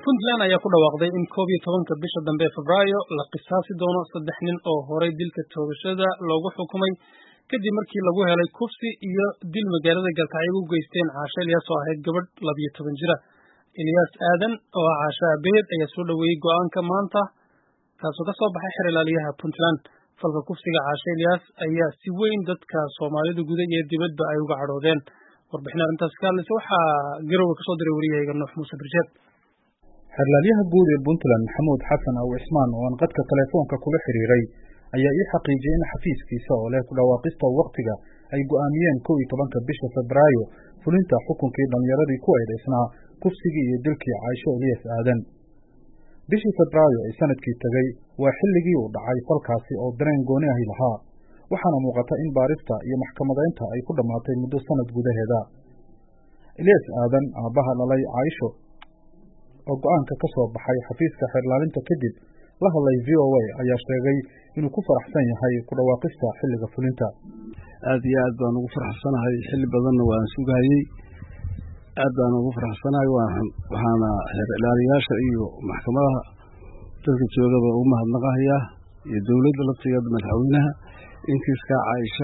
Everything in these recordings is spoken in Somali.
Puntland ayaa ku dhawaaqday in 11 bisha dambe Febraayo la qisaasi doono 3 nin oo horay dilka toogashada loogu xukumay kadib markii lagu helay kufsi iyo dil magaalada Galkacyo u geysteen Caasha Ilyas oo ahayd gabadh 12 jir ah. Ilyas Aadan oo Caasha Abeed ayaa soo dhaweeyay go'aanka maanta kaasoo ka soo baxay xeer ilaaliyaha Puntland. Falka kufsiga Caasha Ilyas ayaa si weyn dadka Soomaalida gudaha iyo dibadba ay uga cadhoodeen. Warbixin arrintaas ka hadlaysa waxaa Garowe ka soo diray wariyahayga Nuux Muuse Birjeed. xerlalyaha guud ee Puntland Maxamuud Xasan Aw Cismaan oo aan qadka telefoonka kula xiriiray ayaa ii xaqiijiyay in xafiiskiisa oo leh ku dhawaaqista waqtiga ay go'aamiyeen 11 bisha Febraayo fulinta xukunkii dhalinyaradii ku eedeysnaa kufsigii iyo dilkii Caasha Ilyas Aadan. Bishii Febraayo ee sanadkii tagay waa xilligii uu dhacay falkaasi oo dareen gooni ah lahaa, waxaana muuqata in baarista iyo maxkamadaynta ay ku dhamaatay muddo sanad gudaheeda. Ilyas Aadan aabaha dhalay Caasho oo go'aanka ka soo baxay xafiiska xeerlaalinta kadib la hadlay VOA ayaa sheegay inuu ku faraxsan yahay ku dhawaaqista xilliga fulinta. aad iyo aad baan ugu faraxsanahay, xilli badanna waan sugayay, aad baan ugu faraxsanahay. waxaana xeer ilaaliyaasha iyo maxkamadaha dadka joogaba ugu mahadnaqayaa iyo dowladda laftigeeda madaxweynaha in kiiska Caasha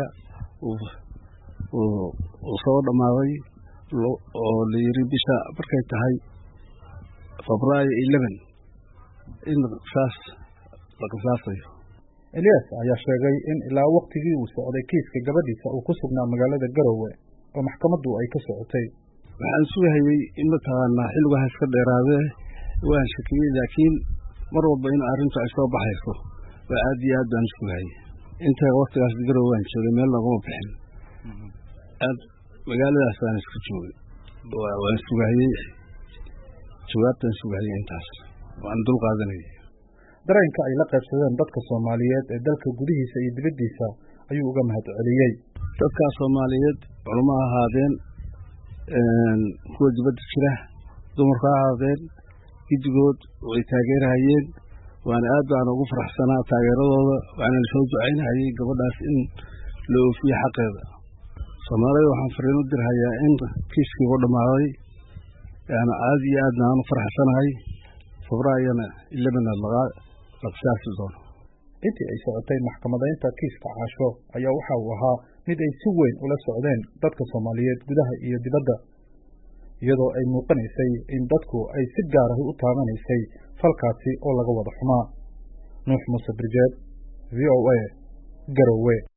uu soo dhamaaday oo la yiri bisha markay tahay Febraayo 11 in saas la qisaasayo. Ilyas ayaa sheegay in ilaa waqtigii uu socday kiiska gabadhiisa uu ku sugnaa magaalada Garowe oo maxkamaddu ay ka socotay. Waxaan sugayay in mataqaanaa xilligaas ka dheeraadee waan shakiyay, laakiin mar walba in arrintu ay soo baxayso waa aad iyo aad baan sugayay. Inta waqtigaas Garowe waan joogay, meel laguma bixin. aad magaaladaas aan isku joogay waan sugayay, jawaabtan sugayay intaas waan dul qaadanay. dareenka ay la qaybsadeen dadka Soomaaliyeed ee dalka gudihiisa iyo dibaddiisa ayuu uga mahadceliyay. dadka Soomaaliyeed culimo ahaadeen, kuwa dibadda jira, dumarka ahaadeen, gidigood way taageerayeen. waana aad baan ugu faraxsanaa taageeradooda, waxaana la soo ducaynayay gabadhaas in la oofiyo xaqeeda. Soomaalida waxaan fariin u dirhayaa in kiiskii uu dhamaaday, aad iyo aad baan u faraxsanahay. Febraayona 11 la qisaasi doono. intii ay socotay maxkamadaynta kiiska Caasho ayaa waxa uu ahaa mid ay si weyn ula socdeen dadka Soomaaliyeed gudaha iyo dibadda, iyadoo ay muuqanaysay in dadku ay si gaar ah u taabanaysay falkaasi oo laga wada xumaa. Nuux Muuse Birjeed, VOA, Garowe.